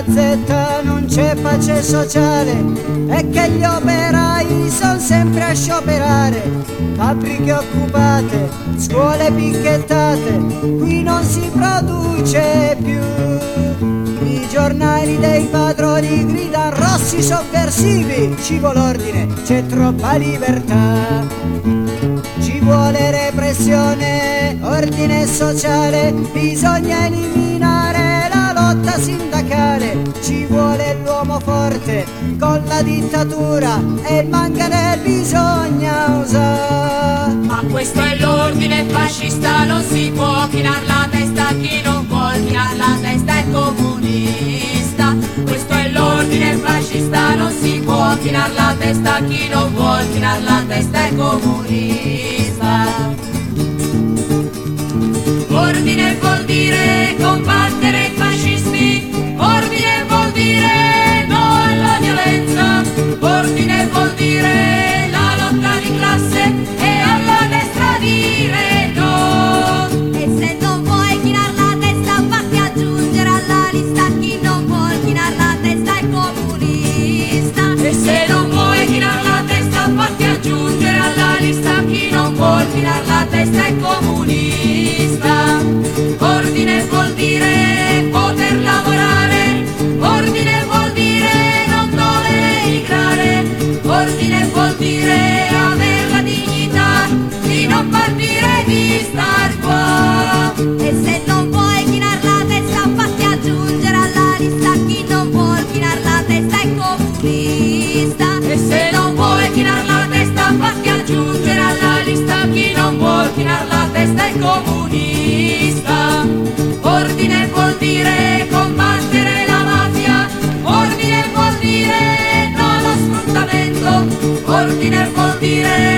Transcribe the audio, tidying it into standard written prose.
Gazzetta non c'è pace sociale e che gli operai sono sempre a scioperare. Fabbriche occupate, scuole picchettate, qui non si produce più. I giornali dei padroni gridano rossi sovversivi, ci vuole ordine, c'è troppa libertà. Ci vuole repressione, ordine sociale, bisogna eliminare la lotta sindacale. Ci vuole l'uomo forte con la dittatura e il manganello bisogna usare. Ma questo è l'ordine fascista, non si può chinare la testa, chi non vuol chinare la testa è comunista. Questo è l'ordine fascista, non si può chinare la testa, chi non vuol chinare la testa è comunista. Ordine vuol dire combattere i fascismi, ordine vuol dire no alla violenza, ordine vuol dire la lotta di classe e alla destra dire no. E se non vuoi chinare la testa fatti aggiungere alla lista, chi non vuol chinare la testa è comunista. E se non vuoi chinare la testa fatti aggiungere alla lista, chi non vuol chinare la testa è comunista. Ordine vuol dire poter lavorare, ordine vuol dire non dover emigrare, ordine vuol dire avere la dignità di non partire, di star qua. E se non vuoi chinare la testa fatti aggiungere alla lista, chi non vuol chinare la testa è comunista. E se non vuoi chinare la testa fatti aggiungere alla lista, chi non vuol chinare la testa è comunista. Ordine vuol dire combattere la mafia, ordine vuol dire no allo sfruttamento, ordine vuol dire